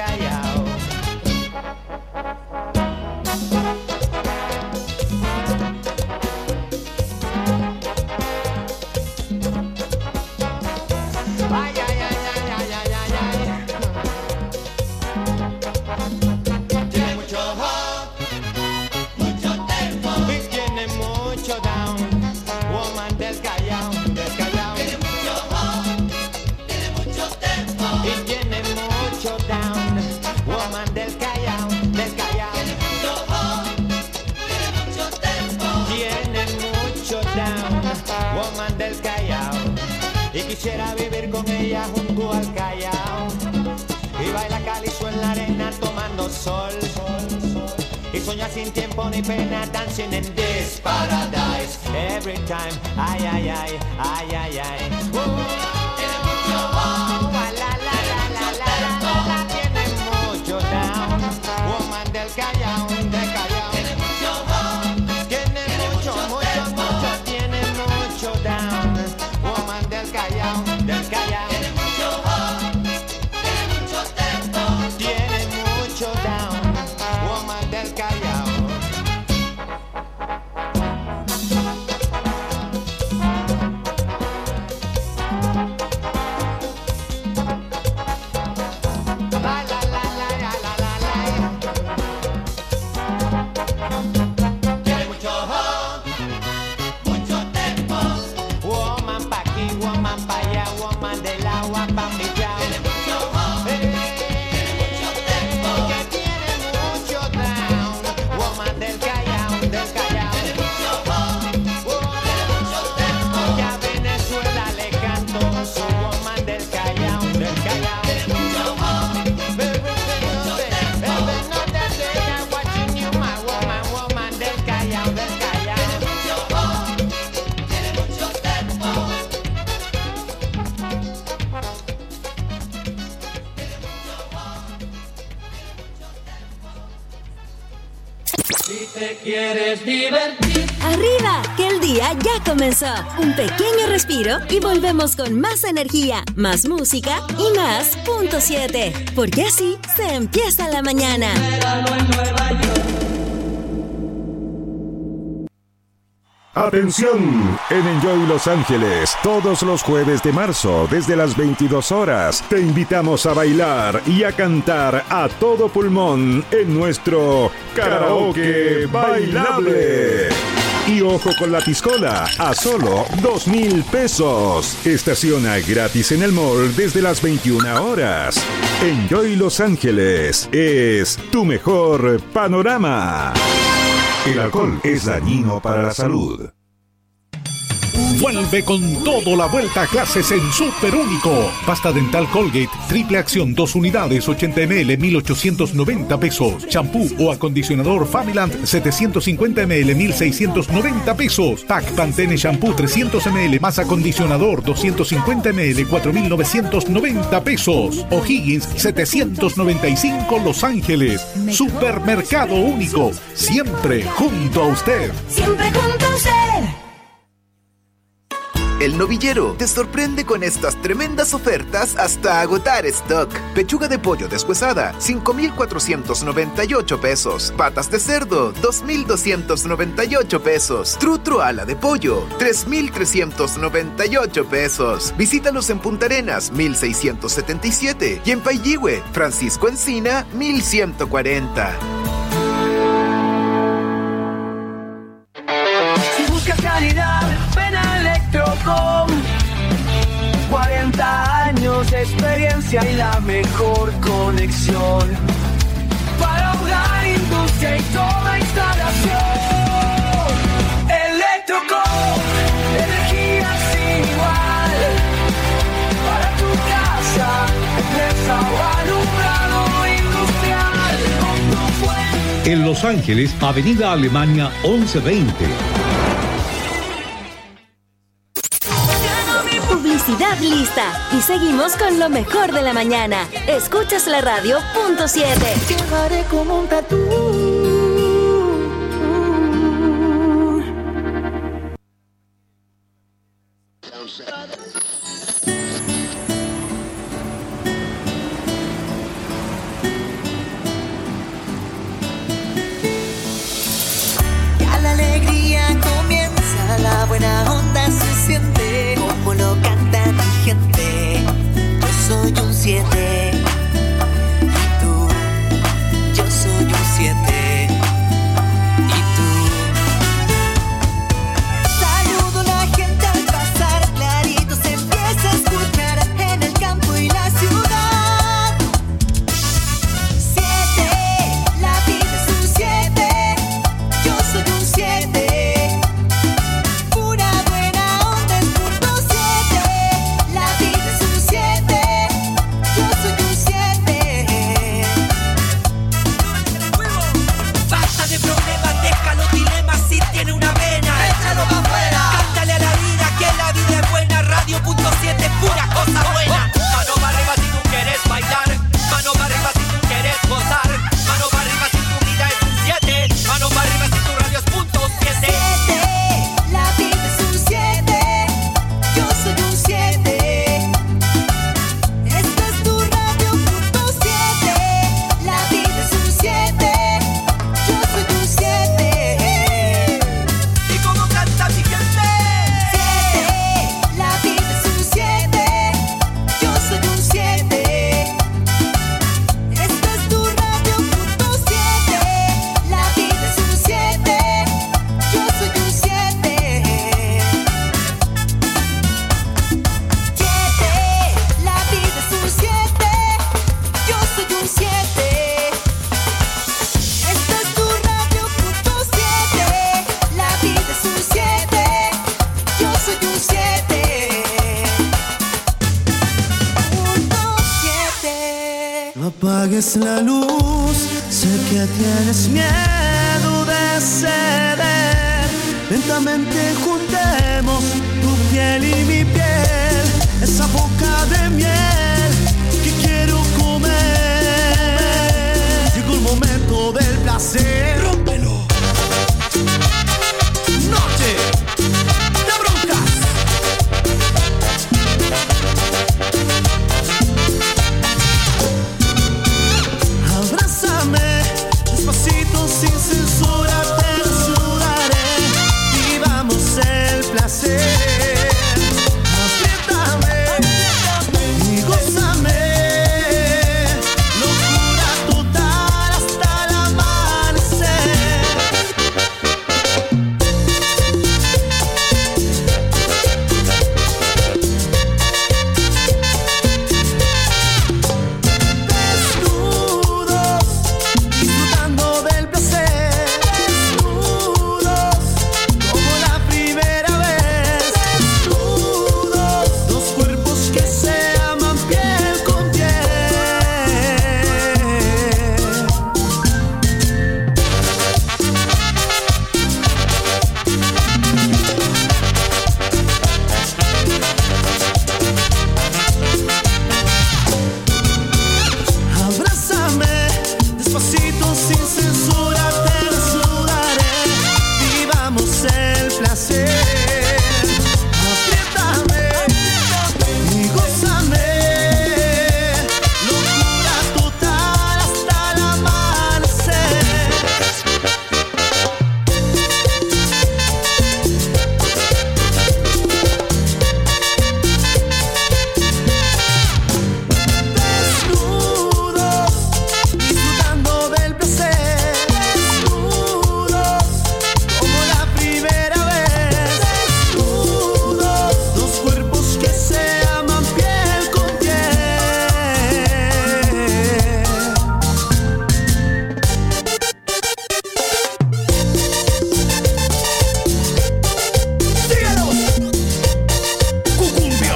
Callao. Ay, ay, ay, ay, ay, ay, ay, ay. Tiene mucho hop, mucho tempo y tiene mucho down. Woman del Callao, del Callao. Tiene mucho hop, tiene mucho tempo y tiene mucho down. Woman del Callao, del Callao. Tiene mucho hop, tiene mucho tempo, tiene mucho down. Woman del Callao. Y quisiera vivir con ella junto al Callao y baila calizo en la arena tomando sol y soñar sin tiempo ni pena, dancing in this paradise every time. Ay, ay, ay, ay, ay, ay. Tiene mucho oh, la, la, la, la, la, la, la, tiene mucho down. Woman del Callao, del Callao. Tiene mucho oh, tiene mucho, mucho, mucho, tiene mucho down. Woman del Callao, del Callao. Tiene mucho hop, tiene mucho tempo, tiene mucho down. Woman del Callao. La la la la la la la la. Tiene mucho hop, mucho tempo. Woman pa' aquí, woman pa' allá, woman del agua pa' mi yao. Tiene mucho hop, tiene mucho tempo, que tiene mucho down. Woman del Callao, del Callao. Tiene mucho hop, tiene mucho tempo, y a Venezuela le canto su woman del Callao, del Callao. Tiene mucho hop, mucho tempo, watching you, my woman, woman del Callao, del Callao. Tiene mucho hop, tiene mucho tempo. Si te quieres divertir. Arriba, que el día ya comenzó. Un pequeño respiro y volvemos con más energía, más música y más punto 7. Porque así se empieza la mañana. Atención, en Enjoy Los Ángeles, todos los jueves de marzo, desde las 22 horas, te invitamos a bailar y a cantar a todo pulmón en nuestro Karaoke Bailable. Y ojo con la piscola, a solo 2,000 pesos. Estaciona gratis en el mall desde las 21 horas. Enjoy Los Ángeles es tu mejor panorama. El alcohol es dañino para la salud. Vuelve con todo la vuelta a clases en Super Único. Pasta dental Colgate, triple acción, 2 unidades, 80 ml, 1,890 pesos. Champú o acondicionador Familand, 750 ml, 1,690 pesos. Pack Pantene Shampoo, 300 ml, más acondicionador, 250 ml, 4,990 pesos. O'Higgins, 795 Los Ángeles. Supermercado Único, siempre junto a usted. Siempre junto a usted. El Novillero te sorprende con estas tremendas ofertas hasta agotar stock. Pechuga de pollo deshuesada, 5,498 pesos. Patas de cerdo, 2,298 pesos. Trutro ala de pollo, 3,398 pesos. Visítalos en Punta Arenas, 1,677. Y en Pailligüe, Francisco Encina, 1,140. Si buscas calidad, ven a Electrocom. 40 años de experiencia y la mejor conexión para hogar, industria y toda instalación. Electrocom, energía sin igual para tu casa, empresa o alumbrado industrial. En Los Ángeles, Avenida Alemania 1120. Publicidad lista. Y seguimos con lo mejor de la mañana. Escuchas la radio punto 7. Llegaré como un tatú. soy un 7. Y tú, yo soy un 7. Y tú. Saludo a la gente al pasar, clarito se empieza a escuchar en el campo y la ciudad. 7, la vida es un 7. Yo soy un 7. Pura buena onda es punto 7. La vida es un 7. Yo soy un 7. Basta de problemas, deja los dilemas. Si tiene una vena, échalo pa' afuera. Cántale a la vida que la vida es buena. Radio.7, pura cosa buena. Mano para arriba si tú quieres bailar. Mano para arriba si tú quieres gozar. Mano para arriba si tu vida es un 7. Mano para arriba si tu radio es punto 7. 7, la vida es un 7. Yo soy un 7. Esta es tu radio punto 7. La vida es un 7. Yo soy un 7. ¿Y cómo canta mi gente? 7, la vida es un 7. Yo soy un 7. Esta es tu radio punto 7. La vida es un 7. Yo soy un 7. 7, la vida es un 7. Yo soy un 7. Esta es tu radio punto 7. La vida es un 7. Yo soy un 7. Punto 7. No apagues la luz, sé que tienes miedo de ceder. Lentamente juntemos tu piel y mi piel, esa boca de miel que quiero comer. Llegó el momento del placer. ¡Rómpelo! Noche de broncas. Abrázame despacito sin censura, te desnudaré. Vivamos el placer. Apriétame y gózame. Locura total hasta el amanecer. Desnudos, disfrutando del placer. Desnudos, como la primera vez. Desnudos, dos cuerpos que se aman piel con piel. Abrázame despacito sin censura, te desnudaré. Vivamos el placer. Apriétame y gózame. Locura total hasta el amanecer. Desnudos, disfrutando del placer. Desnudos, como la primera vez. Desnudos, dos cuerpos que se aman piel con piel. ¡Síguenos! ¡Cucumbia!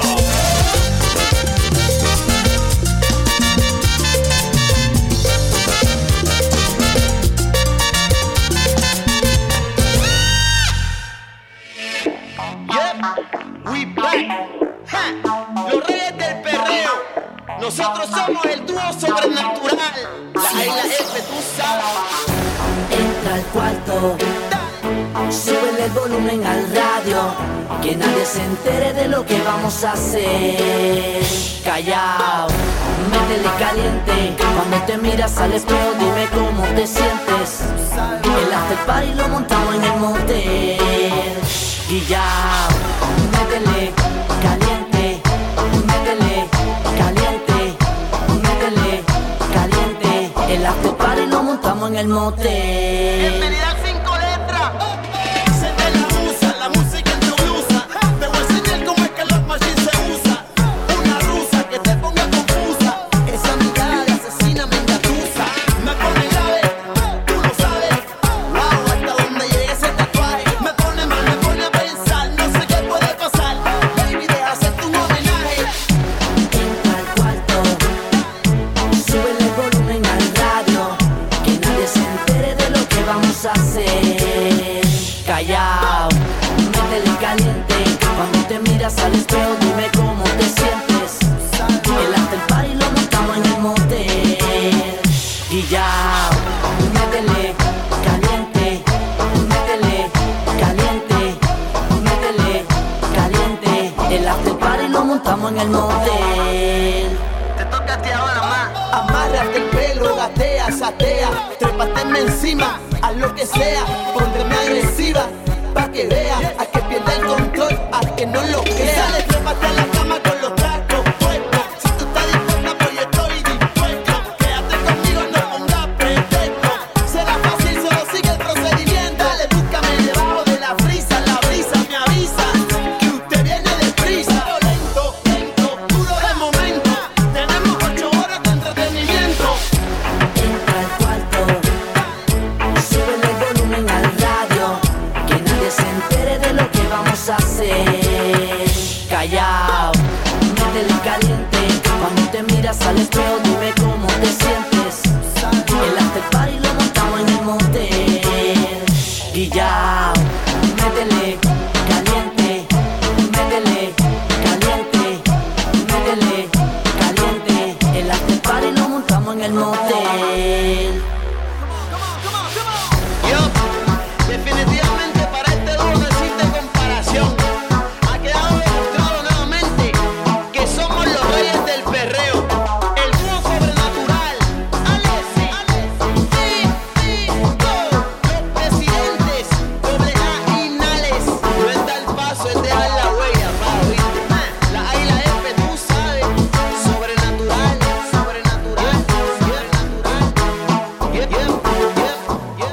We back. Ja, los reyes del perreo. Nosotros somos el dúo sobrenatural. La E y la F, tú sabes. Entra al cuarto, súbele el volumen al radio, que nadie se entere de lo que vamos a hacer. Callao, métele caliente, cuando te miras al espejo dime cómo te sientes. El after party lo montamos en el motel. Y ya, métele caliente, métele caliente. montamos en el motel. Bienvenida al 5 letras. Se te la usa, la música en tu blusa. Te voy a enseñar cómo es que los machines se usa. Una rusa que te ponga confusa. Esa mirada de asesina me engatusa. Me pone grave, tú lo sabes. Wow, hasta donde llegue ese tatuaje. Me pone mal, me pone a pensar. No sé qué puede pasar. Baby, deja hacerte un homenaje. Entra al cuarto, súbele el volumen al radio, que nadie se entere de lo que vamos a hacer. Callao, métele caliente, cuando te miras al espejo dime cómo te sientes. El after party lo montamos en el motel. Y ya, métele caliente, métele caliente, métele caliente. El after party lo montamos en el motel. Te toca a ti ahora más. Amárrate el pelo, gatea, satea. Trépateme encima, haz lo que sea. Pondreme agresiva, pa' que vea. A que pierda el control, a que no lo crea. Dale, trépate a la cama con los tacos puestos. Si tú estás dispuesta, pues yo estoy dispuesto. Quédate conmigo, no pongas pretexto. Será fácil, solo sigue el procedimiento. Dale, búscame debajo de la brisa me avisa que usted viene deprisa. Lento, lento, duro de momento. Tenemos 8 horas de entretenimiento. Entra al cuarto, súbele el volumen al radio, que nadie se entere de lo que vamos a hacer. Callao, métele caliente, cuando te miras al espejo dime cómo te sientes. El after party lo montamos en el motel. Y ya, métele caliente, métele caliente, métele caliente. El after party lo montamos en el motel. Yo, definitivamente para este dúo no existe comparación. Ha quedado demostrado nuevamente que somos los reyes del perreo. El dúo sobrenatural. Alexi, Go. Los presidentes, doble A y Nales. No es dar paso, es dejar la huella, pa, ¿oíste? La A y la F, tú sabes. Sobrenatural, sobrenatural, sobrenatural. Yeah, yeah, yeah, yeah.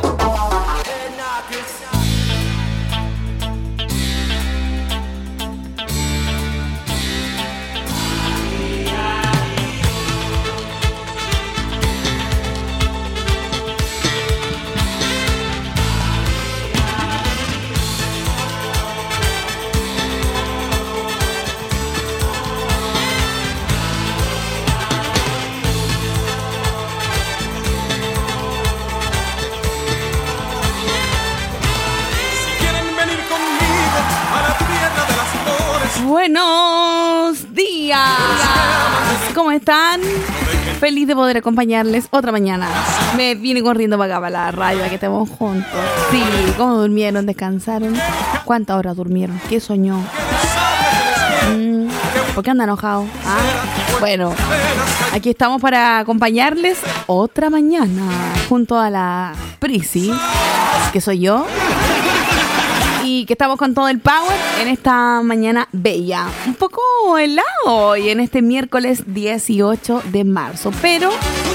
Buenos días. ¿Cómo están? Feliz de poder acompañarles otra mañana. Me vine corriendo para acá, para la radio, para que estemos juntos. Sí, ¿cómo durmieron? ¿Descansaron? ¿Cuántas horas durmieron? ¿Qué soñó? ¿Por qué anda enojado? Bueno, aquí estamos para acompañarles otra mañana junto a la Prisi, que soy yo. Y que estamos con todo el power en esta mañana bella. Un poco helado hoy en este miércoles 18 de marzo. Pero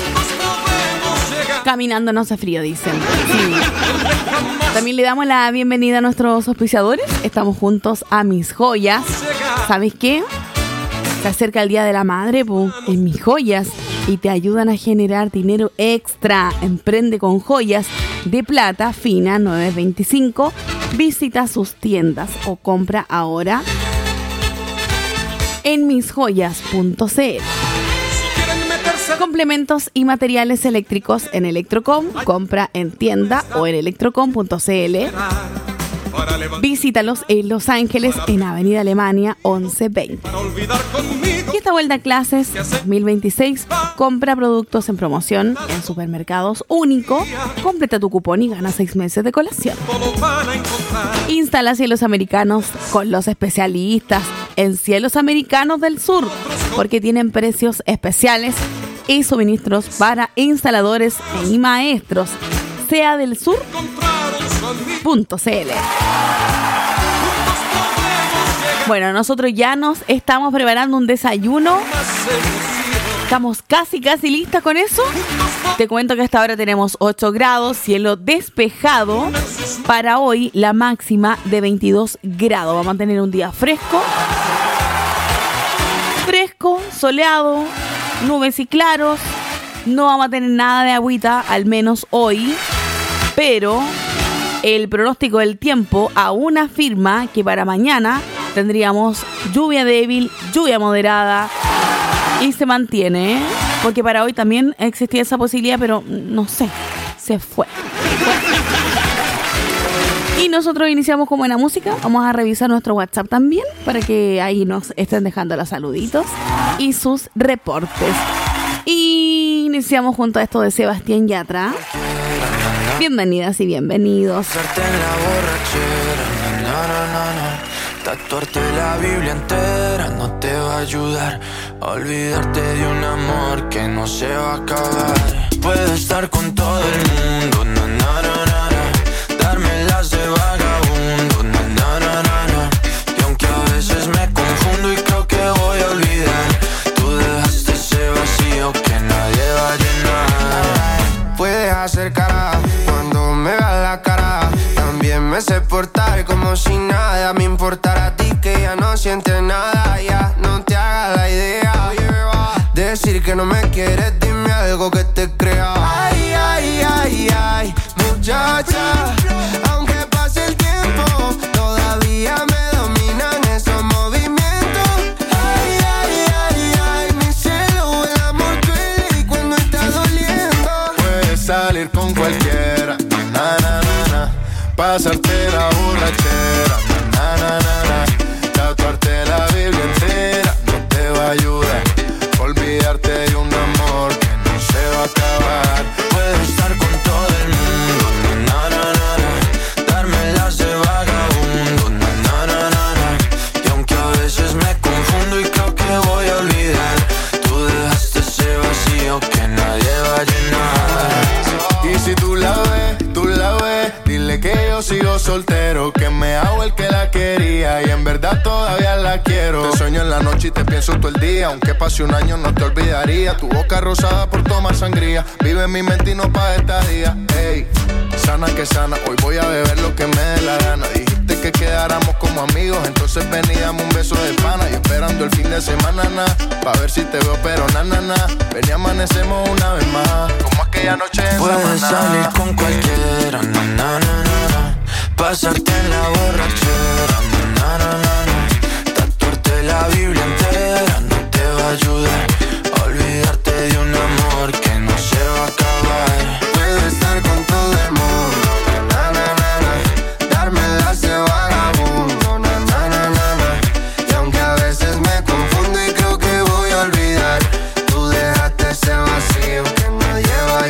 caminando no hace frío, dicen. Sí. También le damos la bienvenida a nuestros auspiciadores. Estamos juntos a Mis Joyas. ¿Sabes qué? Se acerca el Día de la Madre, en Mis Joyas. Y te ayudan a generar dinero extra. Emprende con joyas de plata fina 925. Visita sus tiendas o compra ahora en misjoyas.cl. Complementos y materiales eléctricos en Electrocom. Compra en tienda o en electrocom.cl. Visítalos en Los Ángeles en Avenida Alemania 1120. Y esta vuelta a clases 2026, compra productos en promoción en supermercados Único, completa tu cupón y gana 6 meses de colación. Instala Cielos Americanos con los especialistas en Cielos Americanos del Sur, porque tienen precios especiales y suministros para instaladores y maestros. Sea del sur.cl. Bueno, nosotros ya nos estamos preparando un desayuno Estamos casi listas con eso. Te cuento que hasta ahora tenemos 8 grados, cielo despejado. Para hoy la máxima de 22 grados. Vamos a tener un día fresco, soleado, nubes y claros. No vamos a tener nada de agüita, al menos hoy. Pero el pronóstico del tiempo aún afirma que para mañana tendríamos lluvia débil, lluvia moderada y se mantiene, ¿eh? Porque para hoy también existía esa posibilidad, pero no sé, se fue. Y nosotros iniciamos con buena música. Vamos a revisar nuestro WhatsApp también para que ahí nos estén dejando los saluditos y sus reportes. Y iniciamos junto a esto de Sebastián Yatra. Bienvenidas y bienvenidos. Tatuarte la Biblia entera no te va a ayudar a olvidarte de un amor que no se va a acabar. Puedo estar con todo el mundo, na, na, na, na, na. Darme las de vagabundo, na, na, na, na, na. Y aunque a veces me confundo y creo que voy a olvidar, tú dejaste ese vacío que nadie va a llenar. Puedes hacer cara cuando me veas la cara. También me sé portar como si nada me importara a ti, que ya no sientes nada. Ya no te hagas la idea. Decir que no me quieres, dime algo que te crea. Ay, ay, ay, ay, muchacha. Aunque pase el tiempo, todavía me dominan esos movimientos. Ay, ay, ay, ay, mi cielo, el amor duele y cuando está doliendo. Puedes salir con cualquiera, na, na, na, na. Pasarte la borrachera, na, na, na, na. Tatuarte la Biblia entera no te va a ayudar. Olvidarte de un amor que no se va a acabar. Puedo estar con todo el mundo, na, na, na, na. Darme las de vagabundo, na, na, na, na, na. Y aunque a veces me confundo y creo que voy a olvidar, tú dejaste ese vacío que nadie va a llenar. Y si tú la ves, dile que yo sigo soltero, que me hago el que la quería y en verdad todavía la quiero. Te sueño en la noche y te pienso todo el día, aunque pase un año no te olvidaría. Tu boca rosada por tomar sangría, vive en mi mente y no pa' esta día. Ey, sana que sana, hoy voy a beber lo que me dé la gana. Dijiste que quedáramos como amigos, entonces ven y dame un beso de pana. Y esperando el fin de semana, pa' ver si te veo, pero na, na, na. Ven y amanecemos una vez más, como aquella noche en Samaná. Puedes salir con cualquiera, na, na, na, na, na. Pasarte en la borrachera, na, na, na, na. Tatuarte la Biblia entera no te va a ayudar a olvidarte de un amor que no se va a acabar. Puedo estar con todo el mundo, na, na, na, na. Darme las de vagabundo, na, na, na, na, na. Y aunque a veces me confundo y creo que voy a olvidar, tú dejaste ese vacío que nadie va a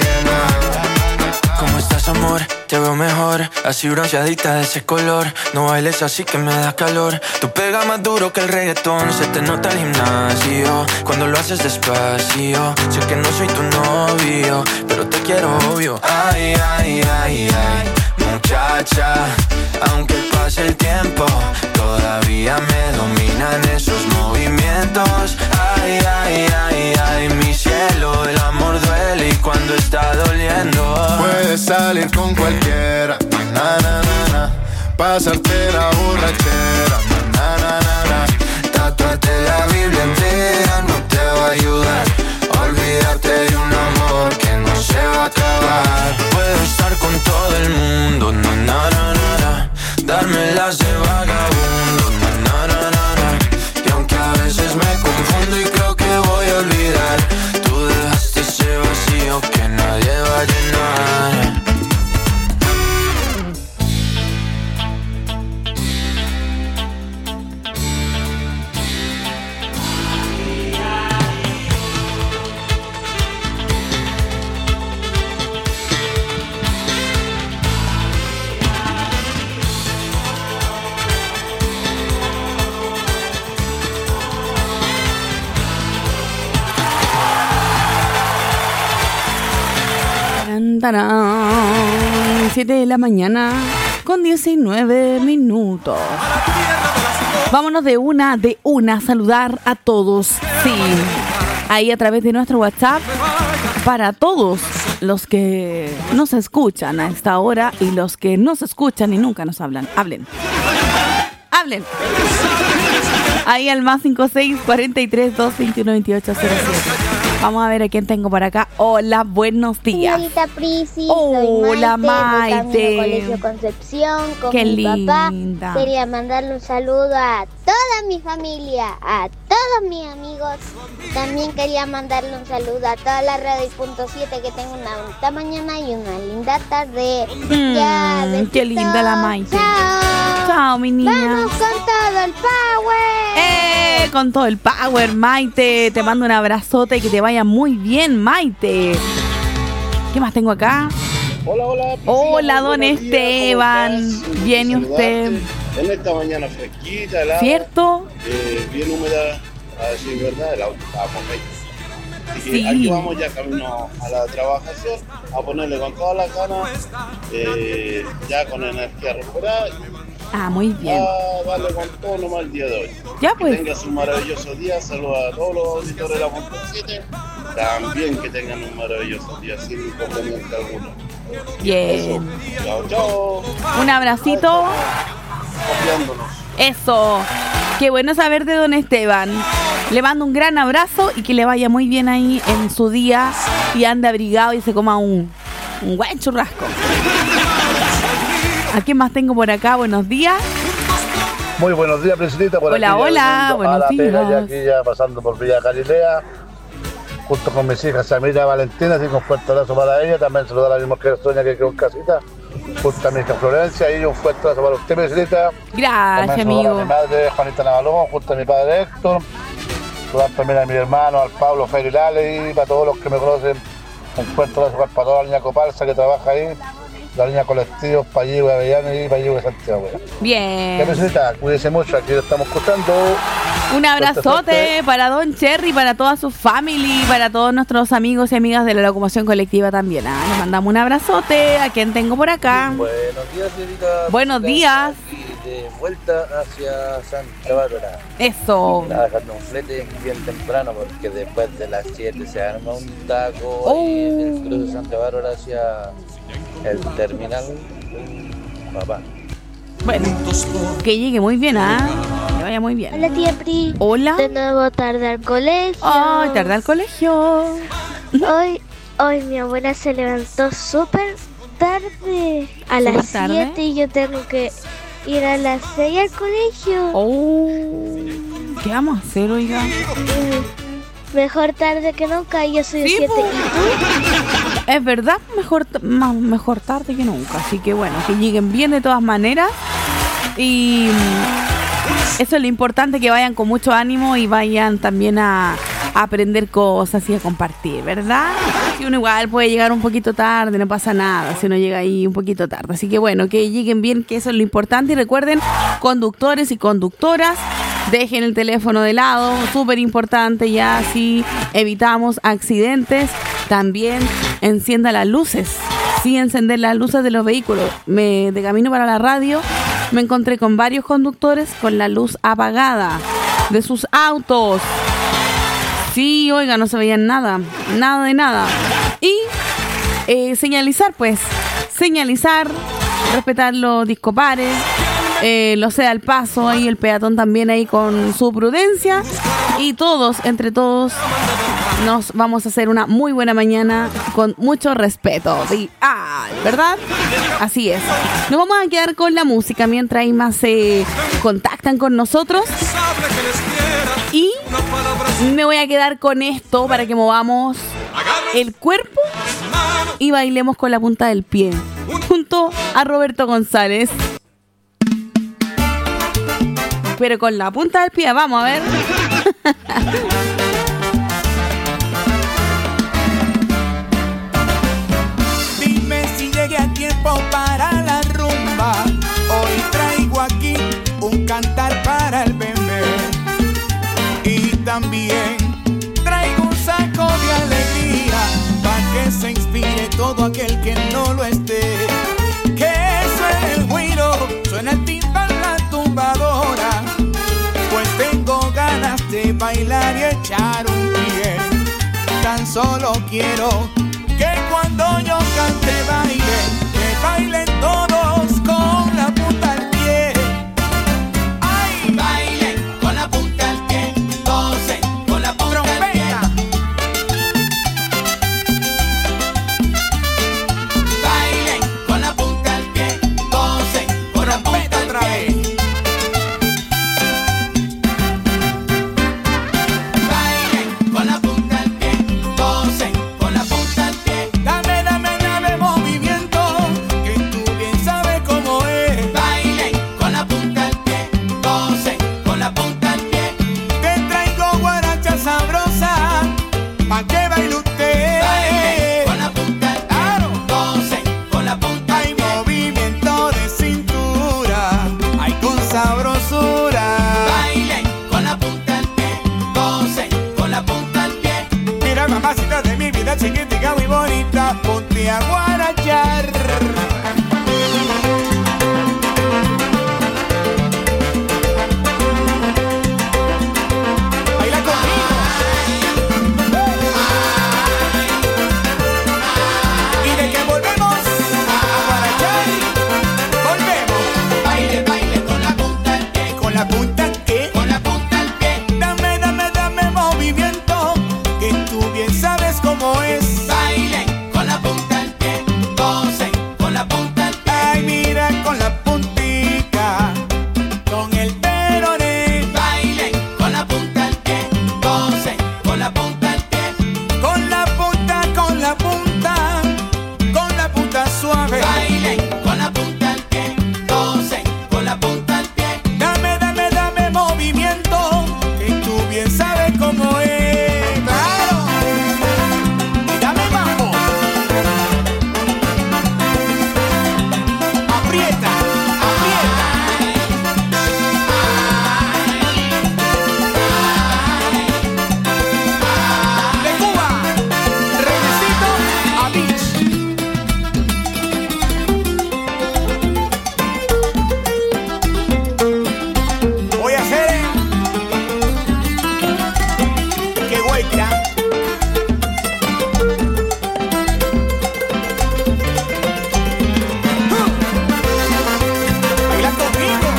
llenar. ¿Cómo estás, amor? Te veo mejor, así bronceadita de ese color. No bailes así que me da calor. Tú pegas más duro que el reggaetón. Se te nota el gimnasio cuando lo haces despacio. Sé que no soy tu novio, pero te quiero obvio. Ay, ay, ay, ay, muchacha. Aunque pase el tiempo, todavía me dominan esos movimientos. Ay, ay, ay, ay, mi cielo, el amor duele y cuando está doliendo. Puedes salir con cualquiera, na, na, na, na. Pasarte la borrachera, na, na, na, na. Tatuarte la Biblia entera no te va a ayudar a olvidarte de un amor que no se va a acabar. Puedo estar con todo el mundo, na, na, na, na, na. Darme las de vagabundo, na, na, na, na, na. Y aunque a veces me confundo y creo que voy a olvidar, tú dejaste ese vacío que nadie va a llenar. Tarán, 7 de la mañana con 19 minutos. Vámonos de una a saludar a todos. Sí, ahí a través de nuestro WhatsApp para todos los que nos escuchan a esta hora y los que nos escuchan y nunca nos hablan. Hablen. Ahí al más 56 43 221 2807. Vamos a ver a quién tengo por acá. Hola, buenos días. Señorita Prisi, hola, soy Maite. Voy camino Maite. Colegio Concepción con Qué mi linda. papá. Quería mandarle un saludo a toda mi familia, a todos mis amigos. También quería mandarle un saludo a toda la radio punto 7, que tenga una bonita mañana y una linda tarde. Ya, besitos. Qué linda la Maite. Chao. Chao, mi niña. Vamos con todo el power. Con todo el power, Maite. Te mando un abrazote y que te vaya muy bien, Maite. ¿Qué más tengo acá? Hola. Hola, don Esteban. Bien, ¿y usted? En esta mañana fresquita, helada. ¿Cierto? Bien húmeda, a decir verdad, el auto estaba perfecto. Así que Sí. aquí vamos ya camino a la trabajación, a ponerle con todas las ganas, ya con energía recuperada. Muy bien. A darle con todo nomás el día de hoy. Ya, pues. Que tengas un maravilloso día. Saludos a todos los auditores de la punto 7. También que tengan un maravilloso día sin inconveniente alguno. Bien. Eso. Chao. Un abracito. Confiándonos. Eso. Qué bueno saber de don Esteban. Le mando un gran abrazo y que le vaya muy bien ahí en su día y ande abrigado y se coma un buen churrasco. ¿A quién más tengo por acá? Buenos días. Muy buenos días, Priscilita. Hola, buenos días. Ya aquí ya pasando por Villa Galilea, junto con mis hijas Samira y Valentina, así que un fuerte abrazo para ella. También saludar a la misma que Sonia que quedó en casita, junto a mi hija Florencia, y un fuerte abrazo para usted, Priscilita. Gracias, también amigo. a mi madre Juanita Navalón, junto a mi padre Héctor. Saludar también a mi hermano, al Pablo Ferri Lale, y para todos los que me conocen, un fuerte abrazo para toda la niña Copalsa que trabaja ahí, la línea colectivos Palligo de Avellano y Palligo de Santiago. Bien. ¿Qué necesita? Cuídese mucho, aquí lo estamos escuchando. Un abrazote para Don Cherry, para toda su family, para todos nuestros amigos y amigas de la locomoción colectiva también. Les mandamos un abrazote. ¿A quién tengo por acá? Buenos días, señorita. Buenos días. Y de vuelta hacia Santa Bárbara. Eso. Dejando un flete bien temprano porque después de las 7 se arma un taco ahí en el cruce de Santa Bárbara hacia el terminal. Papá. Bueno, que llegue muy bien, que vaya muy bien. Hola, tía Pri. Hola. De nuevo tarde al colegio. Ay, tarde al colegio. Hoy mi abuela se levantó súper tarde, a las 7, y yo tengo que ir a las 6 al colegio. ¿Qué vamos a hacer, oiga? Mejor tarde que nunca, yo soy de 7. ¿Y tú? Es verdad, mejor tarde que nunca. Así que bueno, que lleguen bien de todas maneras. Y eso es lo importante, que vayan con mucho ánimo y vayan también a aprender cosas y a compartir, ¿verdad? Si uno igual puede llegar un poquito tarde, no pasa nada si uno llega ahí un poquito tarde. Así que bueno, que lleguen bien, que eso es lo importante. Y recuerden, conductores y conductoras, dejen el teléfono de lado, súper importante, ya así evitamos accidentes. También encienda las luces, sí, encender las luces de los vehículos. De camino para la radio me encontré con varios conductores con la luz apagada de sus autos. Sí, oiga, no se veían nada de nada. Y señalizar, respetar los discopares, lo sea al paso, ahí el peatón también ahí con su prudencia. Y todos, entre todos, nos vamos a hacer una muy buena mañana con mucho respeto. ¿Verdad? Así es. Nos vamos a quedar con la música mientras ahí más se contactan con nosotros. Y me voy a quedar con esto para que movamos el cuerpo y bailemos con la punta del pie junto a Roberto González. Pero con la punta del pie, vamos a ver. Dime si llegué a tiempo para la rumba. Hoy traigo aquí un cantar para el bebé. Y también traigo un saco de alegría para que se inspire todo aquel que no lo esté. Que suene el güiro, suena el timbal, la tumbadora, pues tengo ganas de bailar y echar un pie. solo quiero que cuando yo cante bailen, que bailen todos con la punta al pie. ¡Ay! Bailen con la punta al pie, gocen con la punta al pie. Bailen con la punta al pie, gocen con la punta al pie. Bailen con la punta al pie, gocen con la punta al pie. Dame, dame, dame movimiento, que tú bien sabes cómo es. Bailen con la punta al pie, gocen con la punta al pie. Te traigo guaracha sabrosa, pa' que baile usted. Bailen con la punta al pie, gocen con la punta al Hay pie. movimiento de cintura, hay con sabrosura. Bailen con la punta al pie, gocen con la punta al pie. Mira, mamacita de mi vida, chiquitica muy bonita, ponte a guarachar. Baila conmigo. Y de que volvemos a guarachar, volvemos. Baile, baile con la punta al pie, Con la punta que, con la punta al pie. dame, dame, dame movimiento, que tú bien sabes cómo es. Bailen con la punta al pie, gocen con la punta al pie. Ay, mira con la puntica, con el peroné, Bailen con la punta al pie, gocen con la punta al pie. con la punta, con la punta, con la punta suave. Bailen con la punta al pie, gocen con la punta al pie. Dame, dame, dame movimiento, que tú bien sabes cómo es. Claro. Y dame mambo. Aprieta, aprieta. De Cuba, Renecito a Beach. Voy a hacer que hueca. Baila conmigo.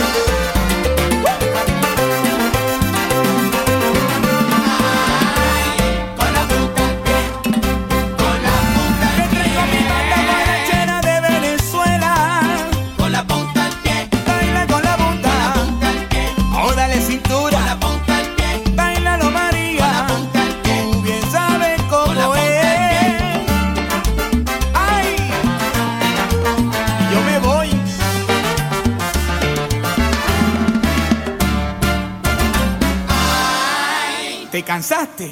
Con la punta al pie, con la punta Que al pie. traigo mi banda guarachera de Venezuela. Con la punta al pie, Baila con la punta. punta al pie. Oh, dale cintura. Con la punta al pie, Bailalo María. punta al pie. Tú bien sabes Con la cómo punta es. Ay, yo me voy. ¿Te cansaste?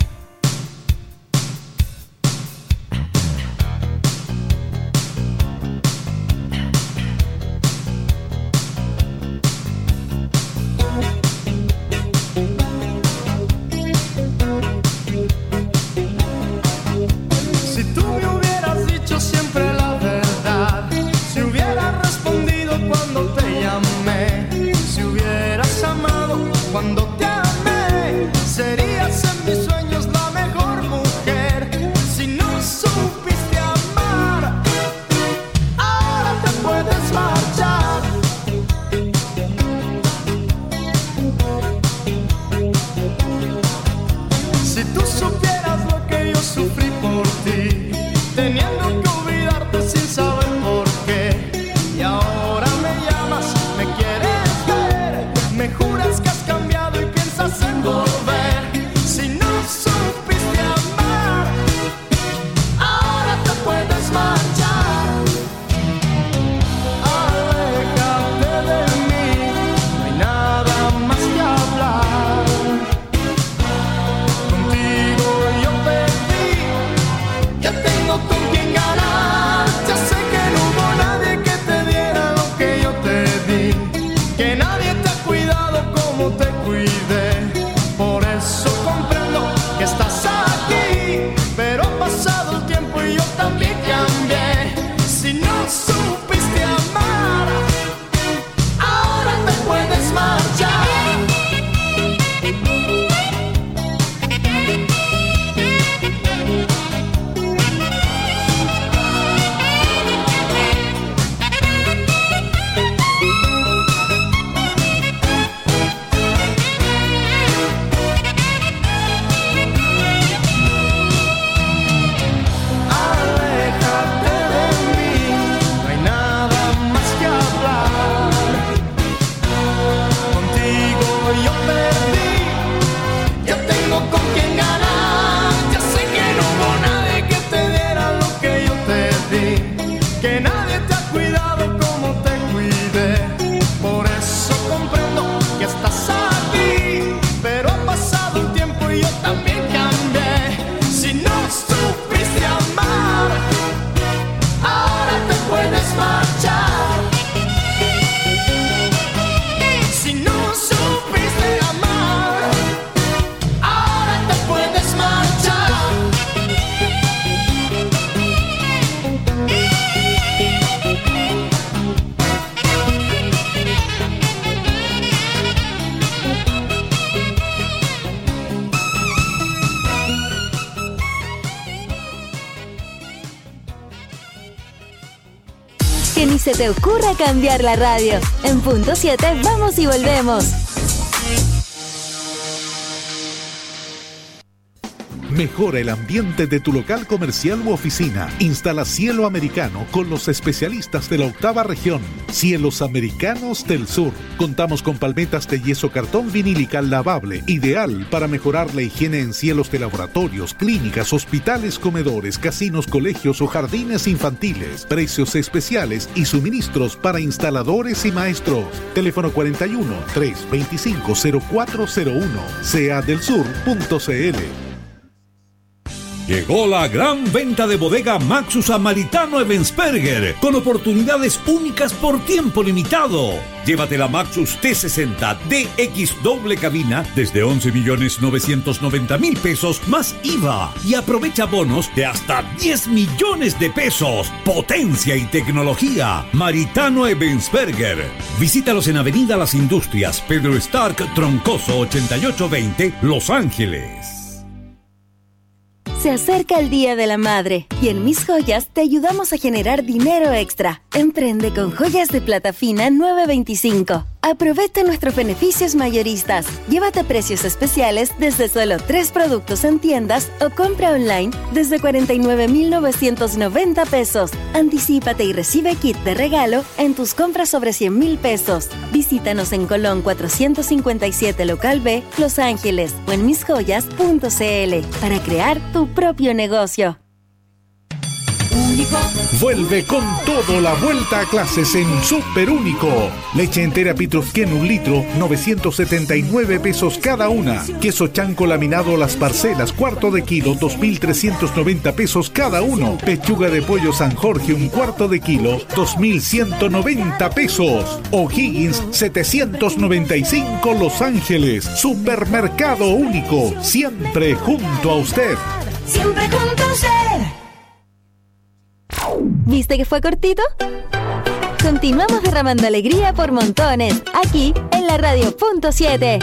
Si tú me hubieras dicho siempre la verdad, si hubieras respondido cuando te llamé, si hubieras amado cuando te amé, serías en mis sueños que ni se te ocurra cambiar la radio. En punto 7 vamos y volvemos. Mejora el ambiente de tu local comercial u oficina. Instala cielo americano con los especialistas de la 8ª región. Cielos Americanos del Sur. Contamos con palmetas de yeso cartón vinílica lavable, ideal para mejorar la higiene en cielos de laboratorios, clínicas, hospitales, comedores, casinos, colegios o jardines infantiles. Precios especiales y suministros para instaladores y maestros. Teléfono 41 325 0401. seadelsur.cl. Llegó la gran venta de bodega Maxus a Maritano Ebensperger, con oportunidades únicas por tiempo limitado. Llévate la Maxus T60 DX doble cabina desde 11.990.000 pesos más IVA y aprovecha bonos de hasta 10 millones de pesos. Potencia y tecnología. Maritano Ebensperger. Visítalos en Avenida Las Industrias, Pedro Stark, Troncoso 8820, Los Ángeles. Se acerca el Día de la Madre y en Mis Joyas te ayudamos a generar dinero extra. Emprende con joyas de plata fina 925. Aprovecha nuestros beneficios mayoristas. Llévate precios especiales desde solo 3 productos en tiendas o compra online desde 49.990 pesos. Anticípate y recibe kit de regalo en tus compras sobre 100.000 pesos. Visítanos en Colón 457 Local B, Los Ángeles o en misjoyas.cl para crear tu propio negocio. Único. Vuelve con todo la vuelta a clases en Super Único. Leche entera Pitrufquén 1 litro, 979 pesos cada una. Queso chanco laminado Las Parcelas, cuarto de kilo, 2.390 pesos cada uno. Pechuga de pollo San Jorge, 1/4 de kilo, 2.190 pesos. O'Higgins, 795 Los Ángeles. Supermercado Único, siempre junto a usted. Siempre junto a usted. ¿Viste que fue cortito? Continuamos derramando alegría por montones, aquí en la radio punto 7.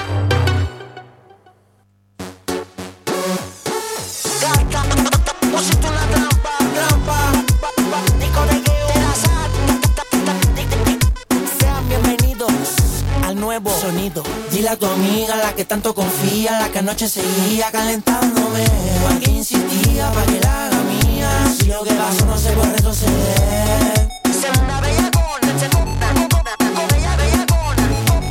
Sean bienvenidos al nuevo sonido. Dile a tu amiga, la que tanto confía, la que anoche seguía calentándome, la que insistía para que la haga mía. Si lo que pasó no se puede retroceder. Segunda bellacona, segunda bellacona.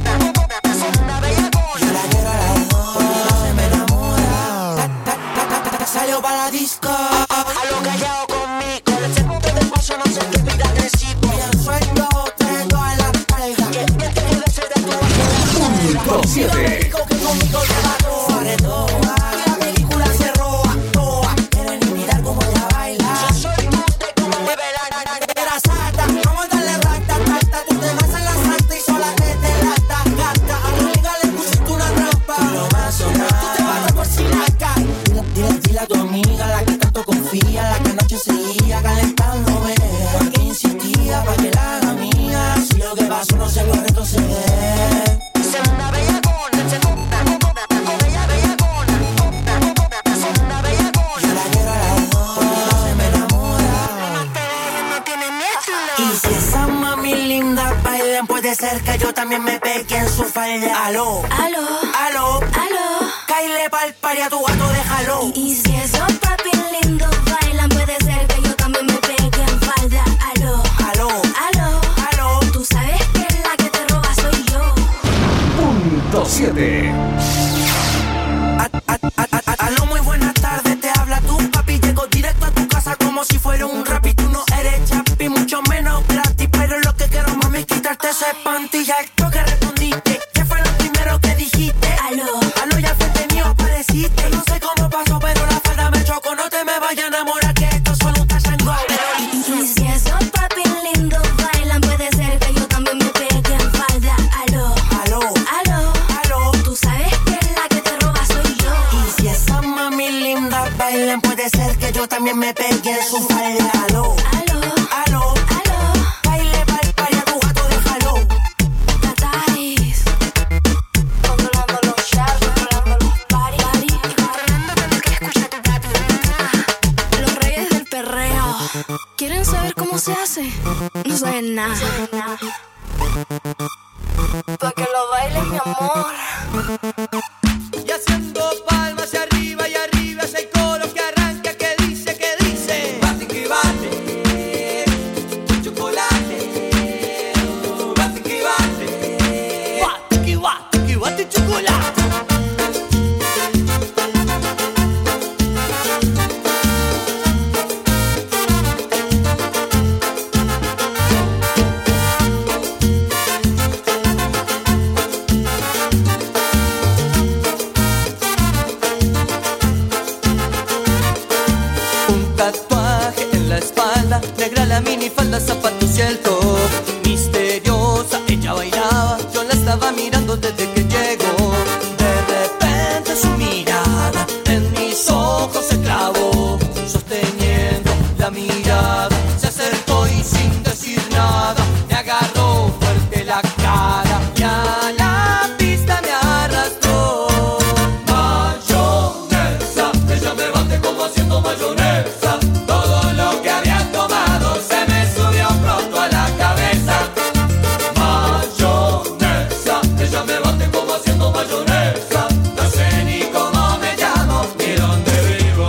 Yo la quiero a las dos, conmigo se me enamora. Salió para la disco, a lo callado conmigo. El segundo de paso no se te pide agresivo. Bien suelto, tengo a la pareja. Que te debe ser de tu Punto 7. que conmigo te mató. Sobre todo, la película se roba toda. Quieren imitar como ella baila. Yo soy monte como mueve la sata. Vamos a darle rata, tata. Tú te vas en la santa y sola te lata. Gata, a la amiga le pusiste una trampa. Lo más sonado, tú te vas a por si la cae. Dile a tu amiga, la que tanto confía, la que anoche seguía calentándome, la que insistía para que la haga mía. Si lo que pasó no se puede retroceder. Segunda bellacona, segunda bellacona. Segunda bellacona. Yo la quiero a las dos, conmigo se me enamora. No tiene miedo. Y si esa mami linda bailan, puede ser que yo también me pegue en su falda. Aló, aló, aló, aló. Caile pa'l party a tu gato, déjalo. Y si esos papi lindos bailan, puede ser que yo también me pegue en falda. Aló, aló, aló, aló. Tú sabes que la que te roba soy yo. Punto 7. Aló, muy buenas tardes, te habla tu papi. Llego directo a tu casa como si fuera un rap. Y tú no eres chapi, mucho menos gratis. Pero lo que quiero, mami, es quitarte ese panty. Ya esto que respondiste, ¿qué fue lo primero que dijiste? Aló, aló, ya frente mío apareciste. No sé cómo pasó, pero la falda me chocó. No te me vayas a enamorar, que esto solo un tachango. y si esos papi lindos bailan, puede ser que yo también me pegue en falda. Aló, aló, aló, aló. Tú sabes que la que te roba soy yo. Y si esa mami linda bailan, puede ser que yo también me pegue en su falda. Aló, aló, aló, aló. Baile pa'l party a tu gato, déjalo. Tatáis, controlando los shots, controlando los party. Los reyes del perreo. ¿Quieren saber cómo se hace? No saben nada. Pa' que lo bailes, mi amor. Y haciendo palmas hacia arriba y arriba, si hay coro que arranca, que dice, bate que bate, con chocolate, bate que bate, bate que bate, que bate chocolate. Negra la minifalda, zapatos y el top. Misteriosa, ella bailaba, yo la estaba mirando desde que llegó. De repente su mirada en mis ojos se clavó, sosteniendo la mirada, se acercó y sin decir nada, me agarró fuerte la cara y a la pista me arrastró. Mayonesa, ella me bate como haciendo mayonesa. Todo lo que había tomado se me subió pronto a la cabeza. Mayonesa, ella me bate como haciendo mayonesa. No sé ni cómo me llamo, ni dónde vivo,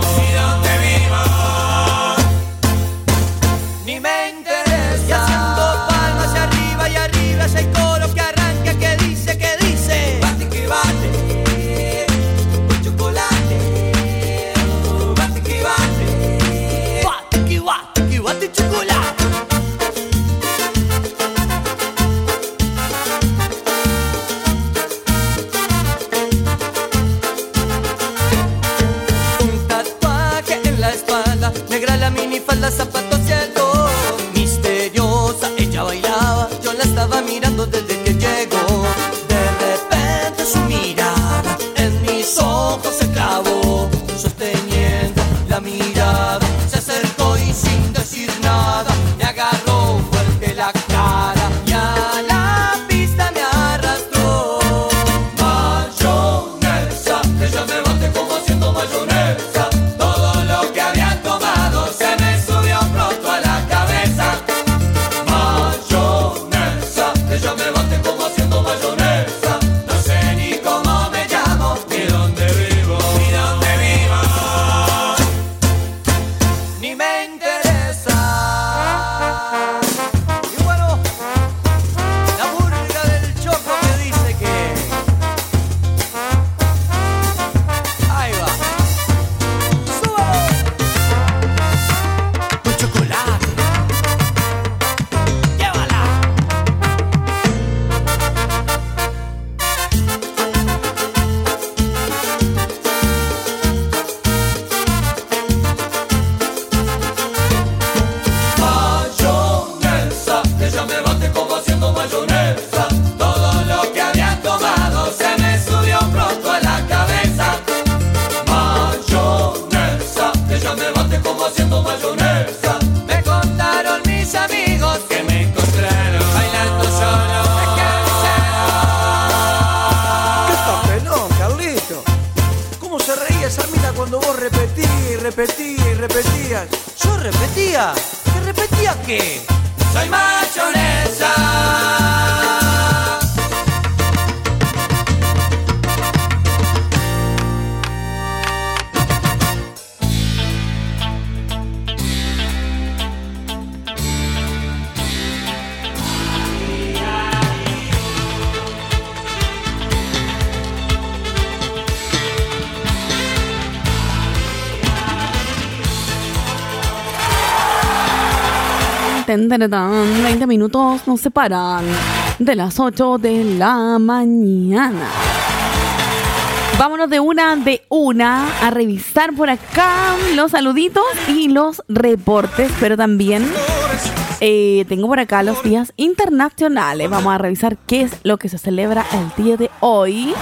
ni me interesa. Y haciendo palmas hacia arriba y arriba, si hay coro que arranca, que dice, bate que bate, con chocolate, bate que bate, bate que bate, que bate chocolate. Un tatuaje en la espalda, negra la minifalda, zapatos y el top. Misteriosa, ella bailaba, yo la estaba mirando desde que llegó. De repente su mirada en mis ojos se clavó, sosteniendo la mirada, se acercó y sin decir nada, me agarró fuerte la cara y a la pista me arrastró. Mayonesa, ella me bate como haciendo mayonesa. Todo lo que había tomado se me subió pronto a la cabeza. Mayonesa, ella me bate como haciendo mayonesa. No sé ni cómo me llamo, ni dónde vivo, ni me interesa. Y bueno, la burga del Choco me dice que ahí va. ¡Súbalo! Con chocolate. Llévala. Mayonesa, ella me bate como haciendo mayonesa. Todo lo que había tomado se me subió pronto a la cabeza. Mayonesa, ella me bate como haciendo mayonesa. Me contaron mis amigos que me encontraron bailando solo de cabecera. ¡Qué papelón, Carlito! ¿Cómo se reía esa mina cuando vos repetías y repetías y repetías? ¿Yo repetía? ¿Que repetía qué? Soy mayonesa. Ten, 20 minutos nos separan de las 8 de la mañana. Vámonos de una a revisar por acá los saluditos y los reportes, pero también tengo por acá los días internacionales. Vamos a revisar qué es lo que se celebra el día de hoy.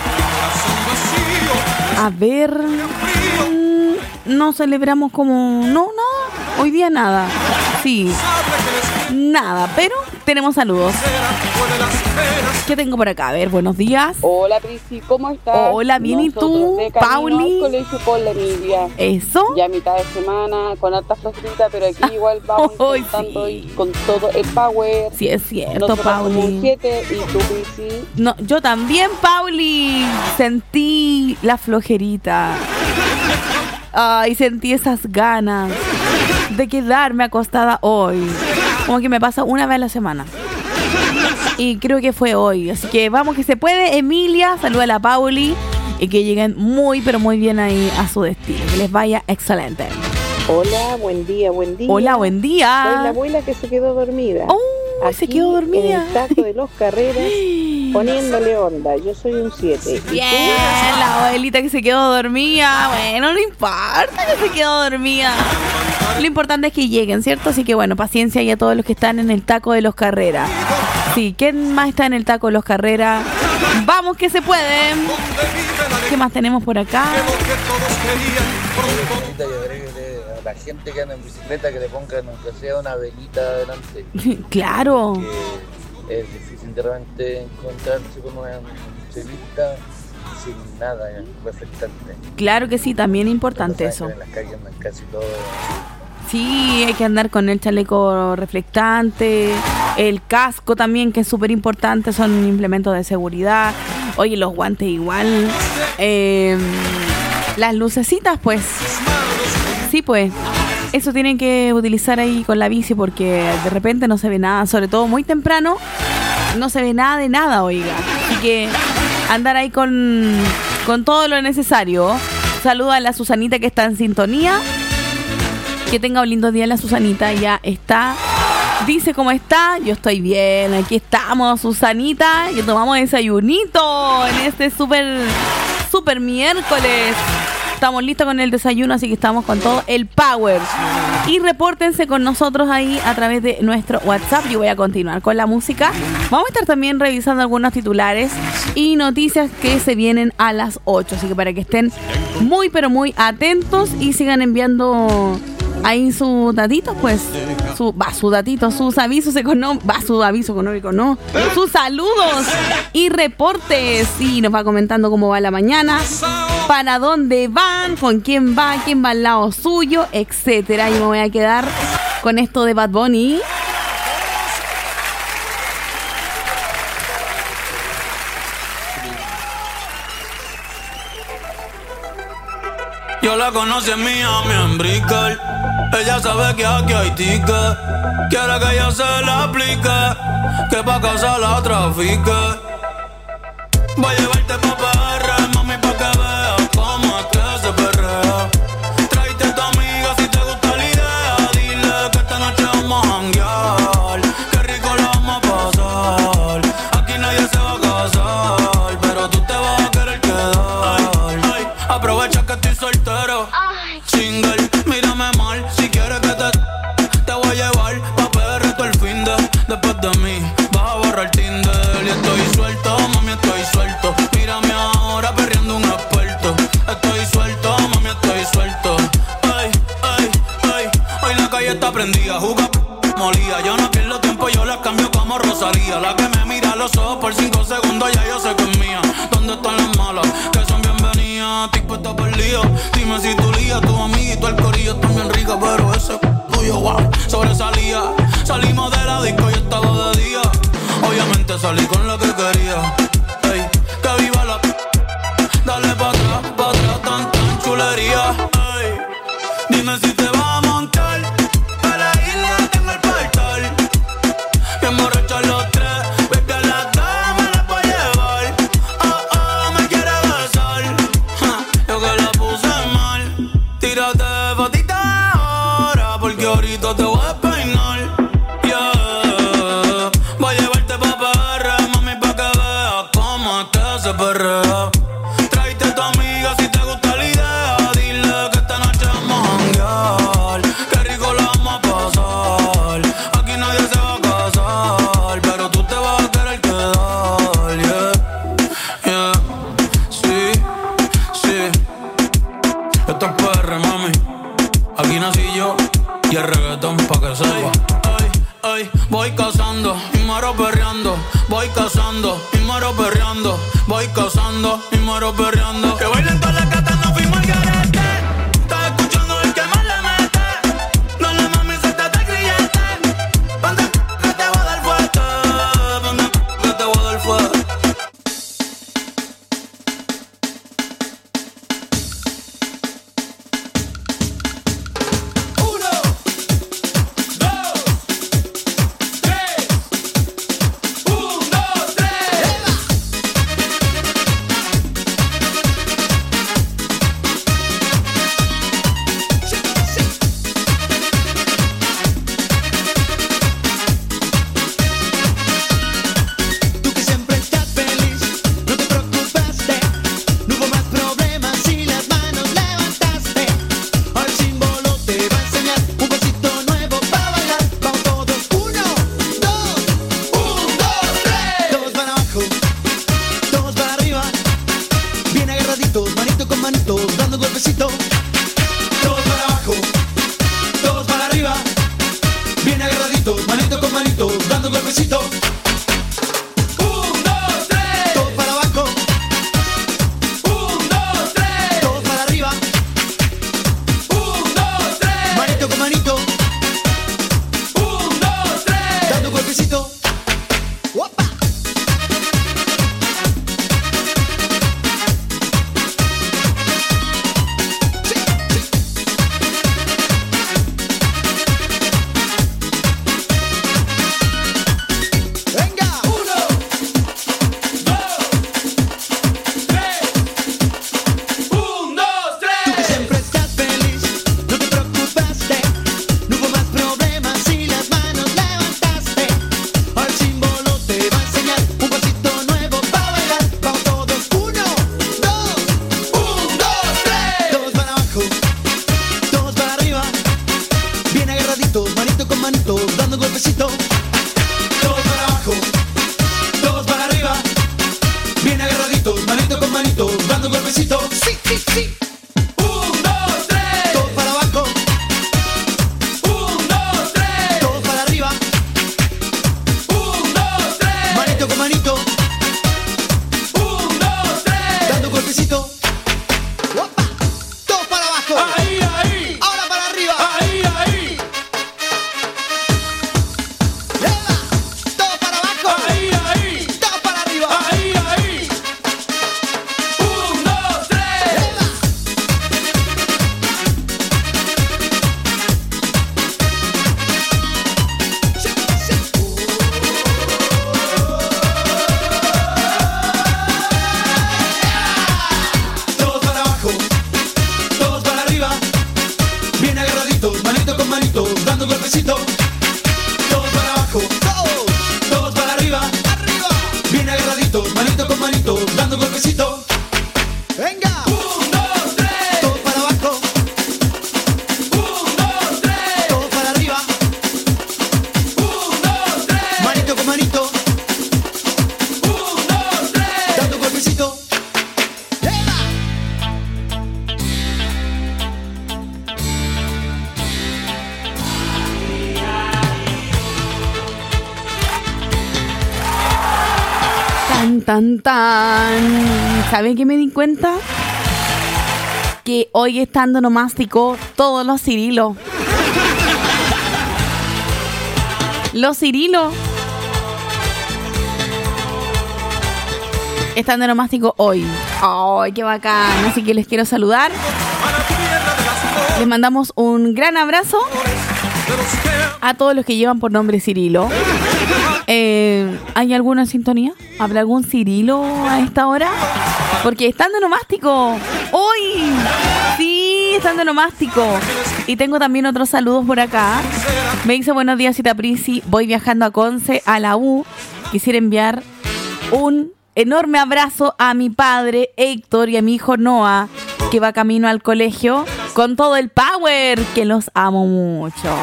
A ver, no celebramos como... No, hoy día nada. Sí. Nada, pero tenemos saludos. ¿Qué tengo por acá? A ver, buenos días. Hola, Prisi, ¿cómo estás? Hola, bien, ¿y tú, Pauli? Colegio con la Emilia. ¿Eso? Ya mitad de semana, con harta flojerita, pero aquí igual vamos intentando ir con todo el power. Sí, es cierto, nosotros Pauli. como un 7 y tú, Prisi. No, yo también, Pauli. Sentí la flojerita. Ay, sentí esas ganas de quedarme acostada hoy. Como que me pasa una vez a la semana. Y creo que fue hoy. Así que vamos que se puede. Emilia, saluda a la Pauli. Y que lleguen muy, pero muy bien ahí a su destino. Que les vaya excelente. Hola, buen día, buen día. Hola, buen día. Soy la abuela que se quedó dormida. Aquí, se quedó dormida. En el taco de los Carreras, poniéndole onda. Yo soy un 7. Bien, la abuelita que se quedó dormida. Bueno, no importa que se quedó dormida. Lo importante es que lleguen, ¿cierto? Así que bueno, paciencia y a todos los que están en el taco de los Carreras. Sí, ¿quién más está en el taco de los Carreras? Vamos que se puede. ¿Qué más tenemos por acá? A la gente que anda en bicicleta que le pongan aunque sea una velita adelante. Claro. Porque es difícil de repente encontrarse con una ciclista sin nada reflectante. Claro que sí, también es importante eso. En las calles andan casi todo. Sí, hay que andar con el chaleco reflectante, el casco también, que es súper importante, son implementos de seguridad. Oye, los guantes igual. Las lucecitas, pues. Sí, pues. Eso tienen que utilizar ahí con la bici porque de repente no se ve nada, sobre todo muy temprano, no se ve nada de nada, oiga. Así que andar ahí con todo lo necesario. Saluda a la Susanita que está en sintonía. Que tenga un lindo día la Susanita, ya está. Dice cómo está, yo estoy bien, aquí estamos, Susanita, que tomamos desayunito en este super miércoles. Estamos listos con el desayuno, así que estamos con todo el power. Y repórtense con nosotros ahí a través de nuestro WhatsApp. Yo voy a continuar con la música. Vamos a estar también revisando algunos titulares y noticias que se vienen a las 8. Así que para que estén muy, pero muy atentos y sigan enviando ahí sus datitos, pues. Sus avisos económicos. Su aviso económico, no. Sus saludos y reportes. Y nos va comentando cómo va la mañana, para dónde van, con quién va al lado suyo, etcétera. Y me voy a quedar con esto de Bad Bunny. Yo la conocí en Miami, en Brickell. Ella sabe que aquí hay ticket. Quiere que yo se la aplique, que pa' casa la trafique. Voy a llevarte pa' PR, mami, pa' que veas cómo es que se perrea. Tráete a tu amiga si te gusta la idea. Dile que esta noche vamos a janguear. Qué rico la vamos a pasar. Aquí nadie se va a casar, pero tú te vas a querer quedar. Aprovecha que estoy soltero, single, mírame mal. Si quieres que te voy a llevar pa' PR todo el fin de. Después de mí vas a borrar Tinder. Y estoy suelto, mami, estoy suelto. Mírame ahora perreando un experto. Estoy suelto, mami, estoy suelto. Ay, ay, ay. Hoy la calle está prendida, juga molía. Yo no pierdo tiempo, yo la cambio como Rosalía. La que me mira a los ojos por 5 segundos, ya yo sé que es mía. ¿Dónde están las malas? Que son bienvenidas. Tipo está perdido. Dime si tu lía, tu amiguito, el corillo están bien rica, pero ese tuyo, wow, sobresalía. Salimos de la disco y estaba de día. Obviamente salí con lo que quería. Ey, que viva la. Dale pa' atrás, tan chulería. Ey, dime si te vas a montar. Para la isla tengo el portal. Bien borrachos los tres. Baby, a las dos me las voy a llevar. Oh, me quiere besar. Yo que la puse mal. Tírate fotita ahora, porque ahorita te voy a despeinar. Yeah. Voy a llevarte pa' PR, mami, pa' que veas cómo es que se perrea. Tráete a tu amiga si te gusta la idea. Dile que esta noche vamos a janguear. Qué rico la vamos a pasar. Aquí nadie se va a casar, pero tú te vas a querer quedar. Yeah, yeah. Sí, sí. Esto es PR, mami. Aquí nací yo. y el reggaetón pa' que sepa. Ay, voy cazando y muero perreando. Voy cazando y muero perreando. Voy cazando y muero perreando. Que bailen todas las gatas, no fuimos al garete. Estás escuchando el que más le mete. Dale mami, suéltate el grillete. Vente que te voy a dar fuerte. Vente que te voy a dar fuerte. ¿Saben qué me di cuenta? Que hoy están onomástico todos los Cirilos. Los Cirilos están de onomástico hoy. ¡Ay, qué bacán! Así que les quiero saludar. Les mandamos un gran abrazo a todos los que llevan por nombre Cirilo. ¿Hay alguna sintonía? ¿Habrá algún Cirilo a esta hora? Porque están de onomástico hoy. Sí, están de onomástico. Y tengo también otros saludos por acá. Me dice: buenos días, Cita Prisi. Voy viajando a Conce, a la U. Quisiera enviar un enorme abrazo a mi padre Héctor y a mi hijo Noah, que va camino al colegio con todo el power, que los amo mucho.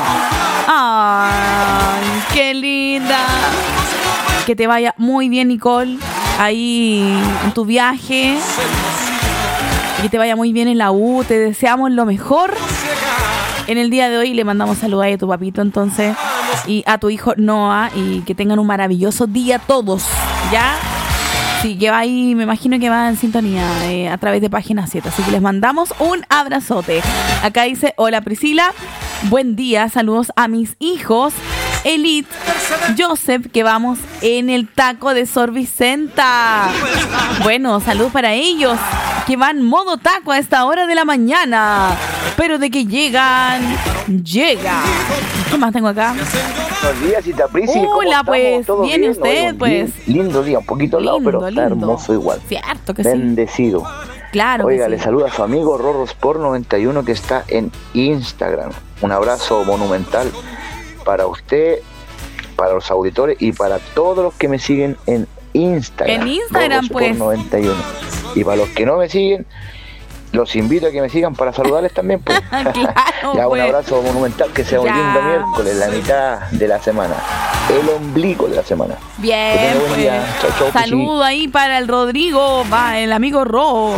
¡Ay, qué linda! Que te vaya muy bien, Nicole, ahí en tu viaje. Que te vaya muy bien en la U. Te deseamos lo mejor. en el día de hoy le mandamos saludos a tu papito entonces y a tu hijo Noah y que tengan un maravilloso día todos, ¿ya? Sí, que va ahí, me imagino que va en sintonía a través de Página 7, así que les mandamos un abrazote. Acá dice, hola Priscila, buen día, saludos a mis hijos Elite, Joseph, que vamos en el taco de Sor Vicenta. Bueno, saludos para ellos, que van modo taco a esta hora de la mañana, pero de que llegan. ¿Qué más tengo acá? Buenos días, Cita Prisi. Hola, pues, viene usted, pues. Lindo día, un poquito helado, pero está hermoso igual. Cierto que bendecido. Claro. Oiga, que le saluda a su amigo Rorro Sport 91 que está en Instagram. Un abrazo monumental para usted, para los auditores y para todos los que me siguen en Instagram. En Instagram, Rorro pues. Sport 91. Y para los que no me siguen, los invito a que me sigan para saludarles también, pues. Claro, ya, pues. un abrazo monumental, que sea un lindo miércoles, la mitad de la semana, el ombligo de la semana. Bien, pues. Chau, saludo ahí para el Rodrigo, va, el amigo Ro.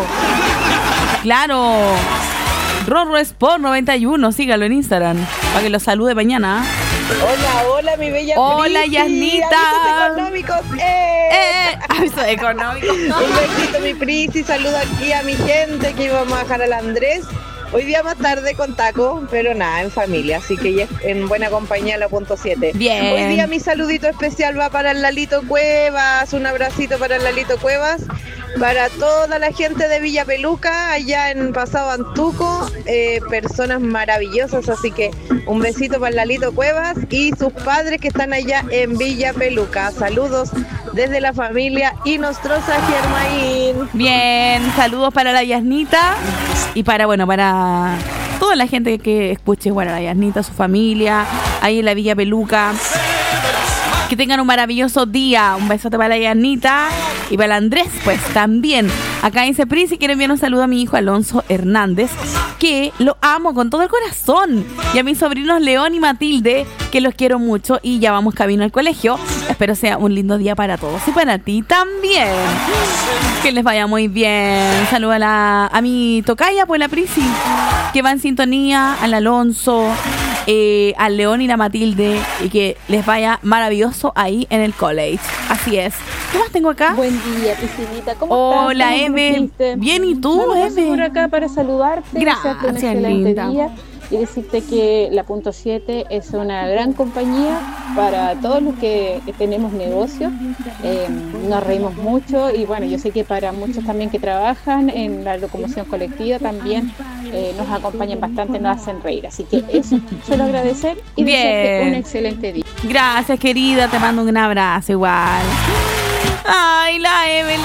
Claro. Rorro Sport 91, sígalo en Instagram para que lo salude mañana. Hola, mi bella Hola, Prisi. Yasnita. Avisos económicos. Avisos económicos. Un besito, mi Prisi. Saludo aquí a mi gente que íbamos a dejar al Andrés. Hoy día más tarde con taco, pero nada, en familia, así que ya en buena compañía la punto 7. Bien. Hoy día mi saludito especial va para el Lalito Cuevas, un abracito para el Lalito Cuevas, para toda la gente de Villa Peluca, allá en Pasado Antuco, personas maravillosas, así que un besito para el Lalito Cuevas y sus padres que están allá en Villa Peluca. Saludos desde la familia Inostrosa Germain. Bien, saludos para la Yasnita y para toda la gente que escuche, bueno, la Yasnita, su familia, ahí en la Villa Peluca. Que tengan un maravilloso día. Un besote para la Yasnita y para el Andrés, pues también. Acá dice Pris y quiero enviar un saludo a mi hijo Alonso Hernández, que lo amo con todo el corazón. Y a mis sobrinos León y Matilde, que los quiero mucho y ya vamos camino al colegio. Espero sea un lindo día para todos y para ti también. Que les vaya muy bien. Saludo a mi tocaya, pues la Prisi, que va en sintonía, al Alonso, al León y la Matilde, y que les vaya maravilloso ahí en el college. Así es. ¿Qué más tengo acá? Buen día, Priscilita. ¿Cómo estás? Hola, Eve. Bien, ¿y tú, Eve? Por acá para saludarte. Gracias, un excelente linda. día. Y decirte que la punto 7 es una gran compañía para todos los que tenemos negocios. Nos reímos mucho y bueno, yo sé que para muchos también que trabajan en la locomoción colectiva también nos acompañan bastante, nos hacen reír. Así que eso, solo agradecer y desearte un excelente día. Gracias, querida, te mando un abrazo igual. Ay, la Evelyn.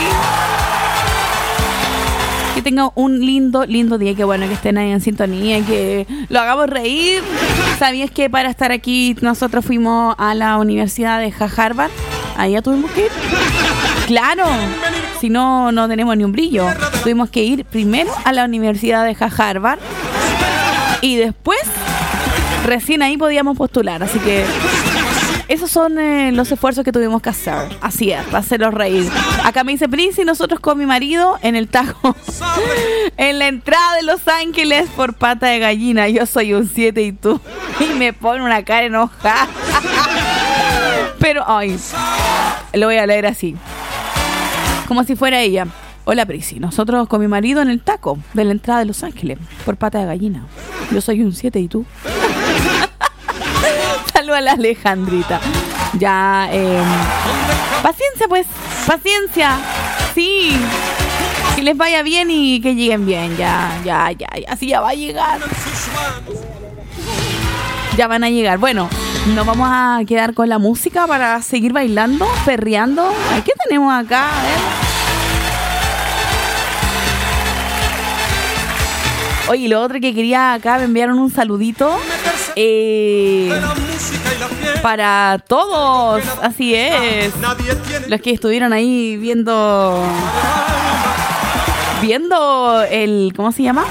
Que tenga un lindo día, que bueno que estén ahí en sintonía, que lo hagamos reír. ¿Sabías que para estar aquí nosotros fuimos a la Universidad de Harvard? Ahí tuvimos que ir. Claro, si no, no tenemos ni un brillo. Tuvimos que ir primero a la Universidad de Harvard y después recién ahí podíamos postular, así que esos son los esfuerzos que tuvimos que hacer. Así es, para hacerlos reír. Acá me dice Prince y nosotros con mi marido en el tajo en la entrada de Los Ángeles por pata de gallina. Yo soy un 7 y tú. Y me pone una cara enojada. Pero, ay, lo voy a leer así, como si fuera ella. Hola Prisi, nosotros con mi marido en el taco de la entrada de Los Ángeles por pata de gallina. Yo soy un 7 y tú. Saludos a la Alejandrita. Ya, paciencia pues, paciencia. Sí, que les vaya bien y que lleguen bien. Ya, así ya va a llegar. Ya van a llegar. Bueno, nos vamos a quedar con la música para seguir bailando, perreando. ¿Qué tenemos acá? A ver. Oye, lo otro que quería acá, me enviaron un saludito para todos, así es, los que estuvieron ahí viendo el, ¿cómo se llama?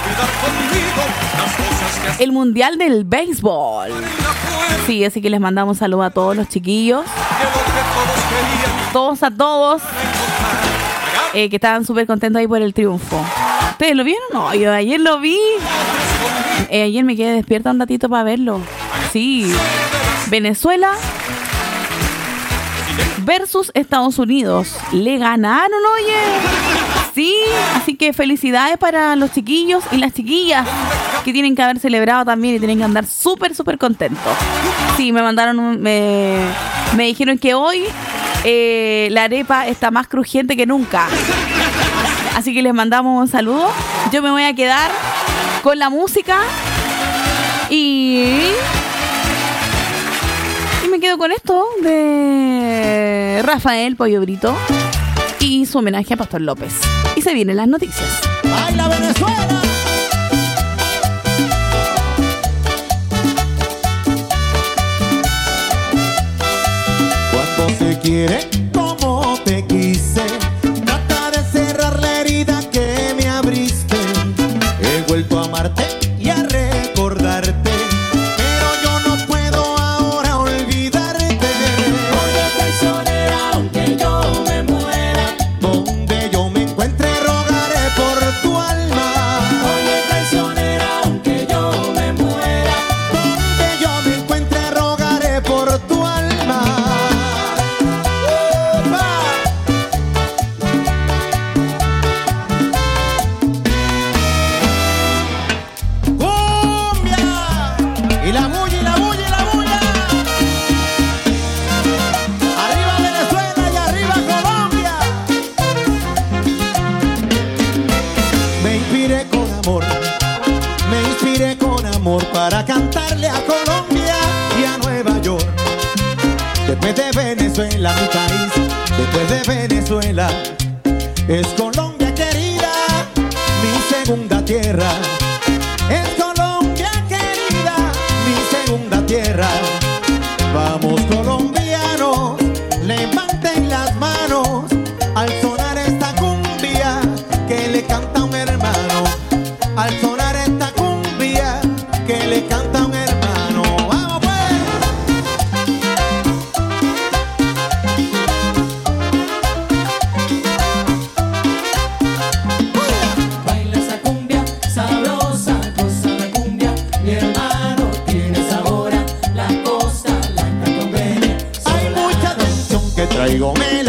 El Mundial del Béisbol. Sí, así que les mandamos saludos a todos los chiquillos, todos que estaban súper contentos ahí por el triunfo. ¿Ustedes lo vieron? No, yo ayer lo vi. Ayer me quedé despierta un ratito para verlo. Sí. Venezuela versus Estados Unidos. Le ganaron, oye. Sí, así que felicidades para los chiquillos y las chiquillas que tienen que haber celebrado también y tienen que andar súper, súper contentos. Sí, me mandaron me dijeron que hoy la arepa está más crujiente que nunca. Así que les mandamos un saludo. Yo me voy a quedar con la música y me quedo con esto de Rafael Pollo Brito y su homenaje a Pastor López. Y se vienen las noticias. ¡Baila Venezuela! Cuando se quiere como te quise, trata de cerrar la herida que me abriste. He vuelto a amarte y a recordarte, pero yo no puedo ahora olvidarte. Oye, traicionera, aunque yo me muera, donde yo me encuentre rogaré por tu alma. Oye, traicionera, aunque yo me muera, donde yo me encuentre rogaré por tu alma. Y la bulla, y la bulla, y la bulla. Arriba Venezuela y arriba Colombia. Me inspiré con amor para cantarle a Colombia y a Nueva York. Después de Venezuela, mi país, después de Venezuela, es Colombia querida, mi segunda tierra. Es Colombia querida, mi segunda tierra. Vamos colombianos, levanten las manos al sonar esta cumbia que le canta un hermano. Al sonar esta cumbia que le canta un hermano. ¡Vamos pues! Baila esa cumbia sabrosa, goza la cumbia, mi hermano tiene sabor a la costa, la colombia. Hay mucha tensión que traigo, me